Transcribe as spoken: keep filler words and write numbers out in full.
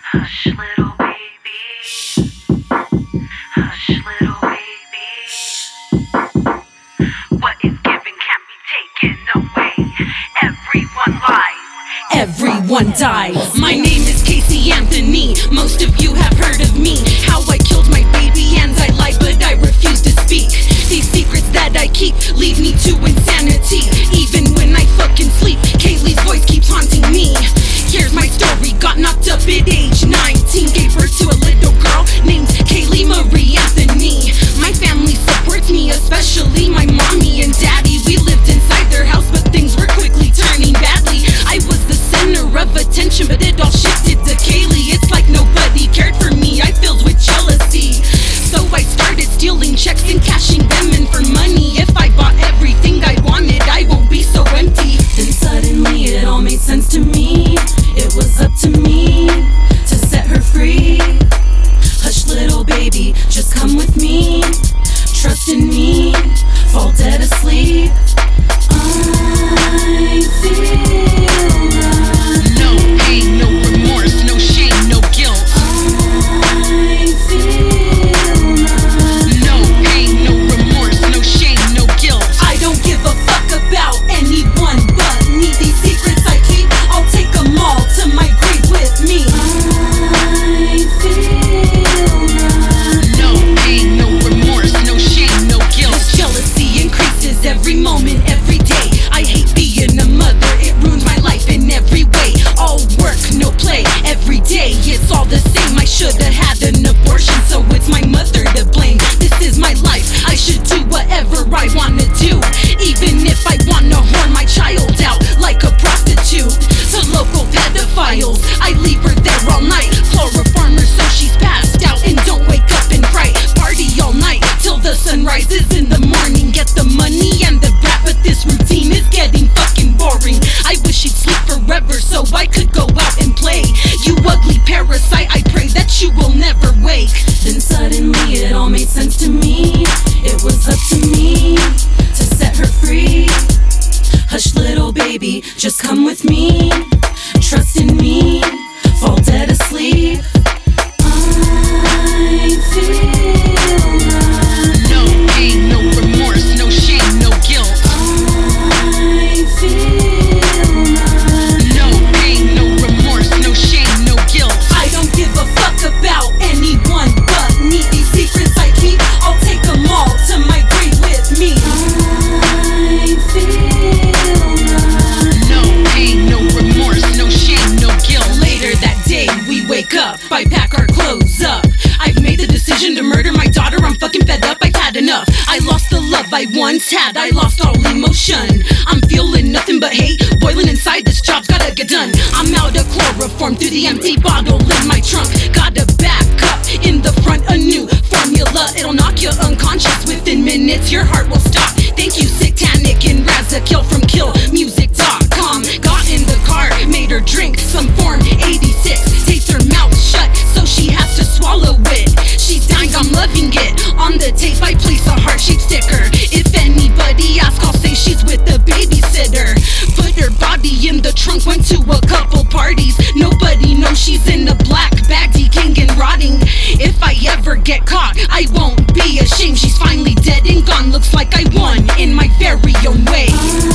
Hush, little baby. Hush, little baby. What is given can't be taken away. Everyone lies. Everyone dies. My name is Casey Anthony. Most of you have heard of me. How I killed my baby and I lied, but I refuse to speak. These secrets that I keep lead me to insanity. Even when I fucking sleep, Kaylee's voice keeps haunting me. Here's my story. Got knocked up at age nineteen. Gave birth to a little girl named Kaylee Marie Anthony. My family supports me, especially my mommy and daddy. We lived inside their house, but things were quickly turning badly. I was the center of attention, but it all shifted to Kaylee. It's like nobody cared for me. I filled with jealousy. So I started stealing checks and cashing them in for money. If I bought everything I wanted, I won't be so empty. Then suddenly it all made sense to me. It was up to me to set her free. Hush, little baby, just come with me. Trust in me, fall dead asleep. I feel no pain, no remorse, no shame, no guilt. I feel no pain, no remorse, no shame, no guilt. I don't give a fuck about anyone but me. These secrets I keep, I'll take them all to my grave with me. I feel no pain, no remorse, no shame, no guilt. This jealousy increases every moment, every day. I hate being a mother, it ruins my life in every way. All work, no play, every day it's all the same. I should've had an abortion, so it's my mother to blame. This is my life, I should do whatever I wanna do. Even if I wanna whore my child out like a prostitute. To local pedophiles, I leave her there all night. Chloroform her so she's passed out and don't wake up in fright. Party all night till the sun rises in the morning. Get the money and the brat, but this routine is getting fucking boring. I wish she'd sleep forever so I could go out and play. You ugly parasite, I pray that you will never wake. Then suddenly it all made sense to me. It was up to me to set her free. Hush, little baby, just come with me. Trust in me, fall dead asleep. I feel no pain, no remorse, no shame, no guilt. I feel no pain, no remorse, no shame, no guilt. I don't give a fuck about anyone but me. These secrets I keep, I'll take them all to my grave with me. I feel no pain, no remorse, no shame, no guilt. Later that day, we wake up, I pack our clothes up. I've made the decision to murder my daughter, I'm fucking fed up, I've had enough. I lost the love I once had, I lost all emotion. I'm feeling nothing but hate, boiling inside, this job's gotta get done. I'm out of chloroform through the empty bottle in my trunk. Gotta back up, in the front a new formula. It'll knock you unconscious within minutes, your heart will stop. Thank you Satanic and Razakil from kill music dot com. Got in the car, made her drink some form eighty-six. Taped her mouth shut so she has to swallow it. She's dying, I'm loving it. On the tape I place a heart-shaped sticker. If anybody asks, I'll say she's with the babysitter. Put her body in the trunk, went to a couple parties. Nobody knows she's in a black bag, decaying and rotting. If I ever get caught, I won't be ashamed. She's finally dead and gone, looks like I won in my very own way.